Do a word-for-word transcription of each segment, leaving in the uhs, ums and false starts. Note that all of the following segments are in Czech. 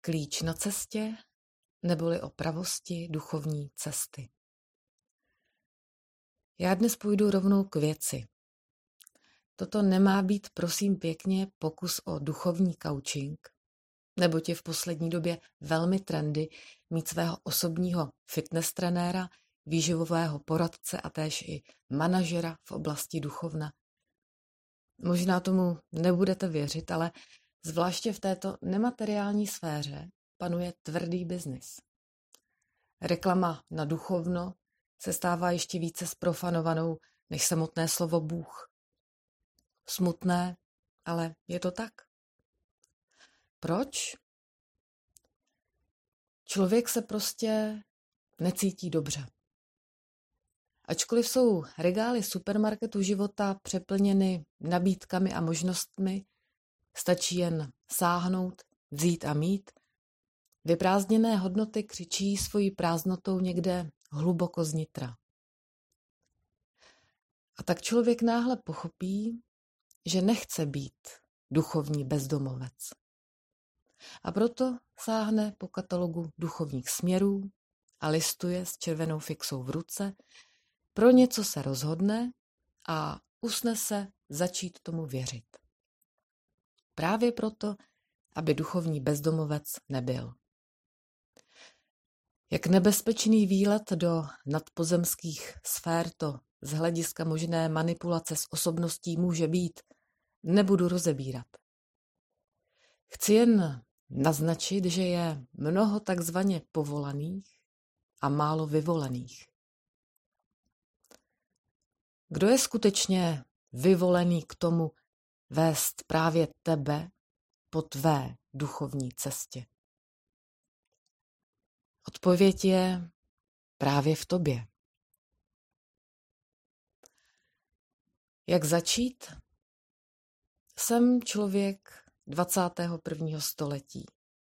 Klíč na cestě, neboli o pravosti duchovní cesty. Já dnes půjdu rovnou k věci. Toto nemá být, prosím pěkně, pokus o duchovní coaching, neboť je v poslední době velmi trendy mít svého osobního fitness trenéra, výživového poradce a též i manažera v oblasti duchovna. Možná tomu nebudete věřit, ale zvláště v této nemateriální sféře panuje tvrdý biznis. Reklama na duchovno se stává ještě více zprofanovanou než samotné slovo Bůh. Smutné, ale je to tak. Proč? Člověk se prostě necítí dobře. Ačkoliv jsou regály supermarketu života přeplněny nabídkami a možnostmi, stačí jen sáhnout, vzít a mít, vyprázdněné hodnoty křičí svojí prázdnotou někde hluboko znitra. A tak člověk náhle pochopí, že nechce být duchovní bezdomovec. A proto sáhne po katalogu duchovních směrů a listuje s červenou fixou v ruce, pro něco se rozhodne a usne se začít tomu věřit. Právě proto, aby duchovní bezdomovec nebyl. Jak nebezpečný výlet do nadpozemských sfér to z hlediska možné manipulace s osobností může být, nebudu rozebírat. Chci jen naznačit, že je mnoho takzvaně povolaných a málo vyvolených. Kdo je skutečně vyvolený k tomu vést právě tebe po tvé duchovní cestě? Odpověď je právě v tobě. Jak začít? Jsem člověk dvacátého prvního století.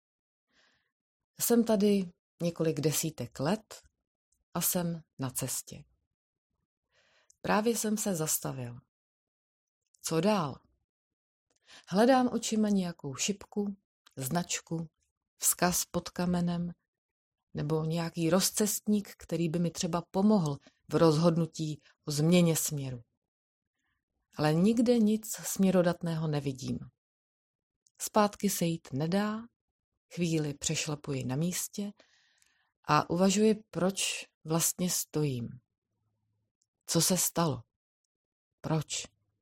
Jsem tady několik desítek let a jsem na cestě. Právě jsem se zastavil. Co dál? Hledám očima nějakou šipku, značku, vzkaz pod kamenem nebo nějaký rozcestník, který by mi třeba pomohl v rozhodnutí o změně směru. Ale nikde nic směrodatného nevidím. Zpátky se jít nedá, chvíli přešlapuji na místě a uvažuji, proč vlastně stojím. Co se stalo? Proč?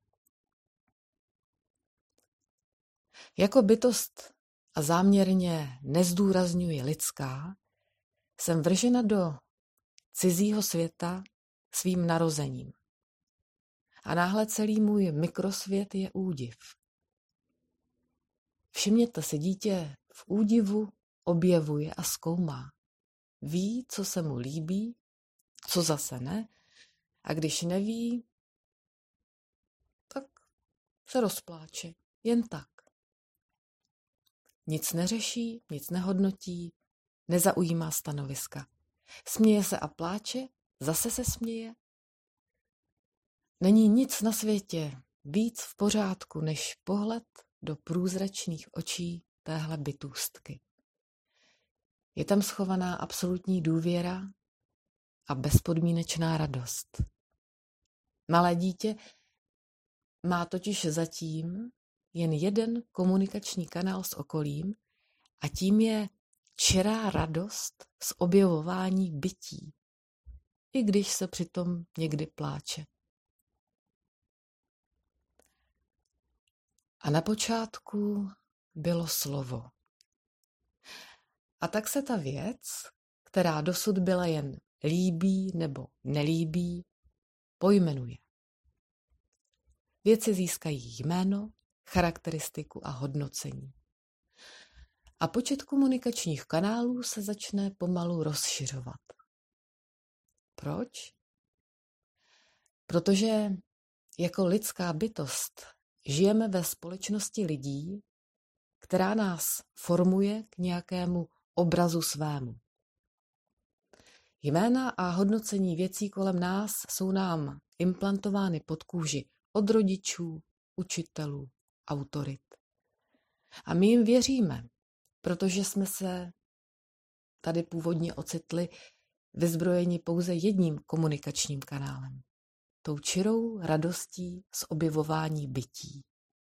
Jako bytost, a záměrně nezdůrazňuji lidská, jsem vržena do cizího světa svým narozením. A náhle celý můj mikrosvět je údiv. Všimněte si, dítě v údivu objevuje a zkoumá. Ví, co se mu líbí, co zase ne, a když neví, tak se rozpláče. Jen tak. Nic neřeší, nic nehodnotí, nezaujímá stanoviska. Směje se a pláče, zase se směje. Není nic na světě víc v pořádku, než pohled do průzračných očí téhle bytůstky. Je tam schovaná absolutní důvěra a bezpodmínečná radost. Malé dítě má totiž zatím jen jeden komunikační kanál s okolím a tím je čirá radost z objevování bytí, i když se přitom někdy pláče. A na počátku bylo slovo. A tak se ta věc, která dosud byla jen líbí nebo nelíbí, pojmenuje. Věci získají jméno, charakteristiku a hodnocení. A počet komunikačních kanálů se začne pomalu rozšiřovat. Proč? Protože jako lidská bytost žijeme ve společnosti lidí, která nás formuje k nějakému obrazu svému. Jména a hodnocení věcí kolem nás jsou nám implantovány pod kůži od rodičů, učitelů, autorit. A my jim věříme, protože jsme se tady původně ocitli vyzbrojeni pouze jedním komunikačním kanálem. Tou čirou radostí z objevování bytí.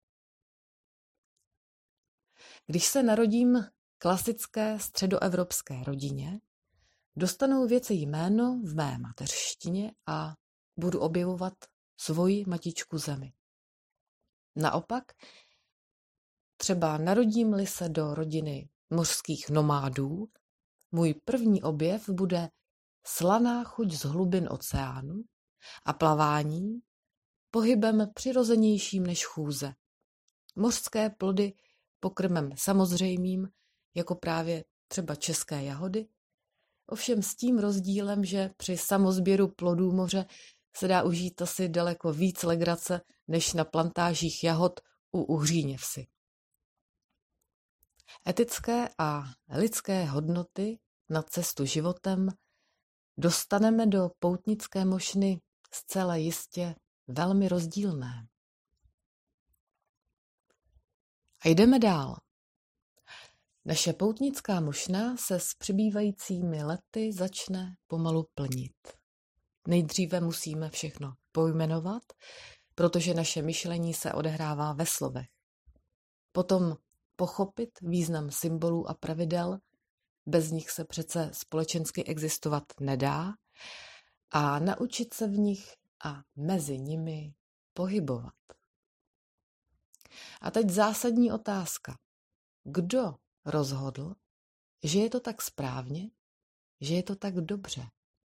Když se narodím klasické středoevropské rodině, dostanou věci jméno v mé mateřštině a budu objevovat svoji matičku zemi. Naopak, třeba narodím-li se do rodiny mořských nomádů, můj první objev bude slaná chuť z hlubin oceánu a plavání pohybem přirozenějším než chůze. Mořské plody pokrmem samozřejmým, jako právě třeba české jahody, ovšem s tím rozdílem, že při samozběru plodů moře se dá užít asi daleko víc legrace, než na plantážích jahod u Uhříně vsi. Etické a lidské hodnoty na cestu životem dostaneme do poutnické mošny zcela jistě velmi rozdílné. A jdeme dál. Naše poutnická mošna se s přibývajícími lety začne pomalu plnit. Nejdříve musíme všechno pojmenovat, protože naše myšlení se odehrává ve slovech. Potom pochopit význam symbolů a pravidel, bez nich se přece společensky existovat nedá, a naučit se v nich a mezi nimi pohybovat. A teď zásadní otázka. Kdo rozhodl, že je to tak správně, že je to tak dobře?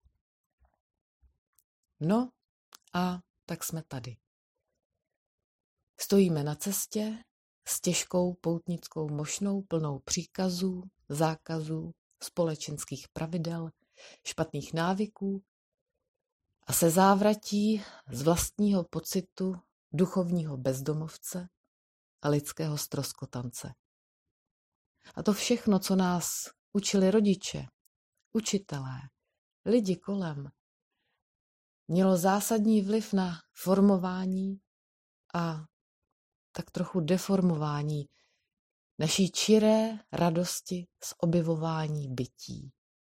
No a tak jsme tady. Stojíme na cestě s těžkou poutnickou mošnou plnou příkazů, zákazů, společenských pravidel, špatných návyků a se závratí z vlastního pocitu duchovního bezdomovce a lidského ztroskotance. A to všechno, co nás učili rodiče, učitelé, lidi kolem, mělo zásadní vliv na formování a tak trochu deformování naší čiré radosti z objevování bytí.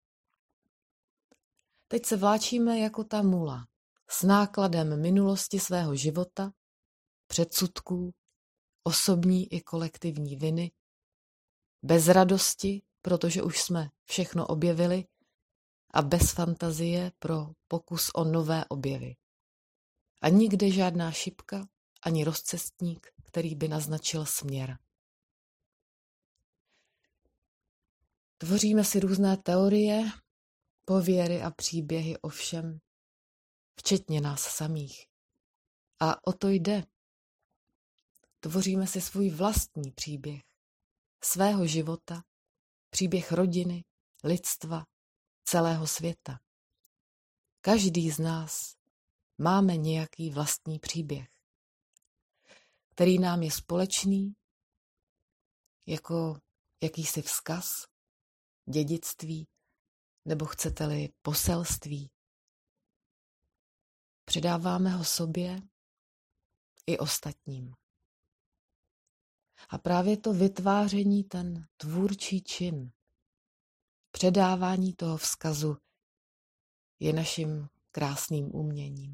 Teď se vláčíme jako ta mula s nákladem minulosti svého života, předsudků, osobní i kolektivní viny, bez radosti, protože už jsme všechno objevili, a bez fantazie pro pokus o nové objevy. A nikde žádná šipka ani rozcestník, který by naznačil směr. Tvoříme si různé teorie, pověry a příběhy o všem, včetně nás samých. A o to jde. Tvoříme si svůj vlastní příběh, svého života, příběh rodiny, lidstva, celého světa. Každý z nás máme nějaký vlastní příběh, který nám je společný, jako jakýsi vzkaz, dědictví, nebo chcete-li poselství. Předáváme ho sobě i ostatním. A právě to vytváření, ten tvůrčí čin, předávání toho vzkazu je naším krásným uměním.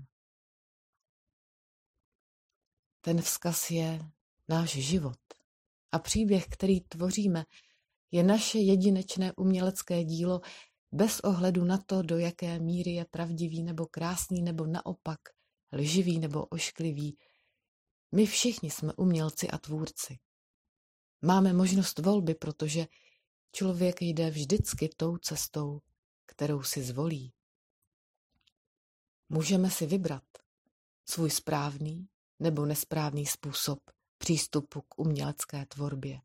Ten vzkaz je náš život a příběh, který tvoříme, je naše jedinečné umělecké dílo bez ohledu na to, do jaké míry je pravdivý nebo krásný, nebo naopak lživý nebo ošklivý. My všichni jsme umělci a tvůrci. Máme možnost volby, protože člověk jde vždycky tou cestou, kterou si zvolí. Můžeme si vybrat svůj správný nebo nesprávný způsob přístupu k umělecké tvorbě.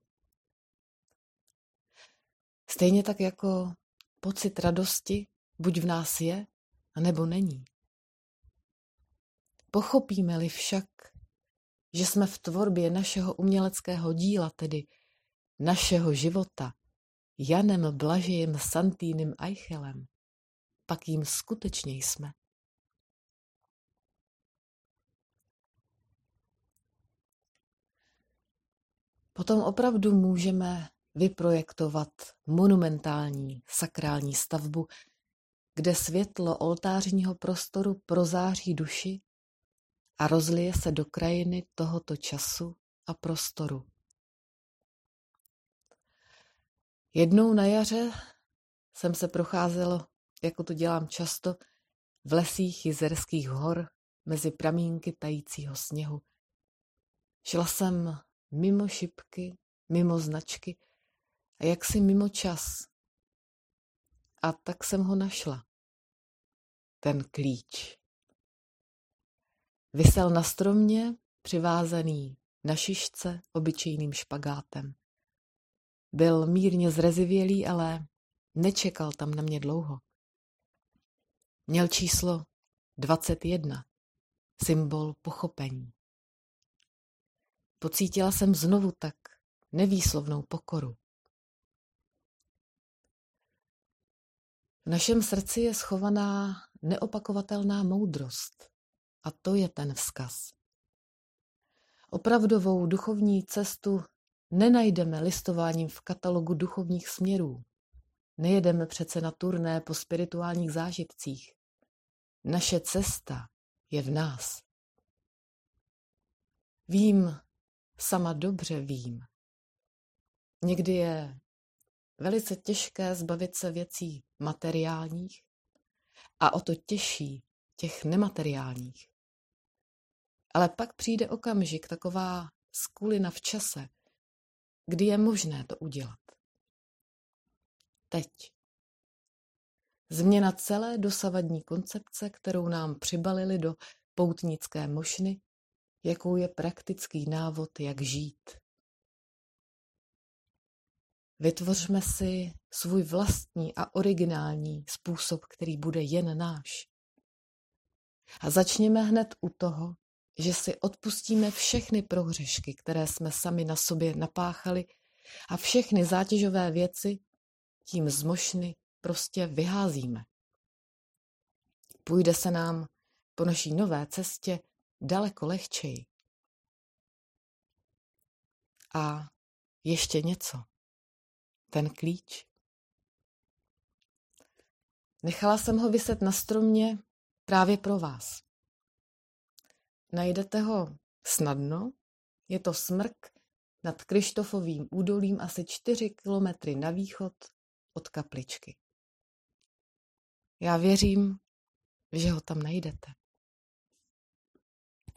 Stejně tak jako pocit radosti buď v nás je, anebo není. Pochopíme-li však, že jsme v tvorbě našeho uměleckého díla, tedy našeho života, Janem Blažejem Santýnem Eichelem, pak jim skutečně jsme. Potom opravdu můžeme vyprojektovat monumentální sakrální stavbu, kde světlo oltářního prostoru prozáří duši a rozlije se do krajiny tohoto času a prostoru. Jednou na jaře jsem se procházela, jako to dělám často, v lesích Jizerských hor mezi pramínky tajícího sněhu. Šla jsem mimo šipky, mimo značky a jaksi mimo čas. A tak jsem ho našla. Ten klíč. Visel na stromě, přivázaný na šišce obyčejným špagátem. Byl mírně zrezivělý, ale nečekal tam na mě dlouho. Měl číslo dvacet jedna, symbol pochopení. Pocítila jsem znovu tak nevýslovnou pokoru. V našem srdci je schovaná neopakovatelná moudrost a to je ten vzkaz. Opravdovou duchovní cestu nenajdeme listováním v katalogu duchovních směrů. Nejedeme přece na turné po spirituálních zážitcích. Naše cesta je v nás. Vím, sama dobře vím. Někdy je velice těžké zbavit se věcí materiálních a o to těžší těch nemateriálních. Ale pak přijde okamžik, taková skulina v čase, kdy je možné to udělat. Teď. Změna celé dosavadní koncepce, kterou nám přibalili do poutnické mošny, jakou je praktický návod, jak žít. Vytvořme si svůj vlastní a originální způsob, který bude jen náš. A začněme hned u toho, že si odpustíme všechny prohřešky, které jsme sami na sobě napáchali a všechny zátěžové věci tím z mošny prostě vyházíme. Půjde se nám po naší nové cestě daleko lehčeji. A ještě něco. Ten klíč. Nechala jsem ho viset na stromě právě pro vás. Najdete ho snadno, je to smrk nad Krištofovým údolím asi čtyři kilometry na východ od kapličky. Já věřím, že ho tam najdete.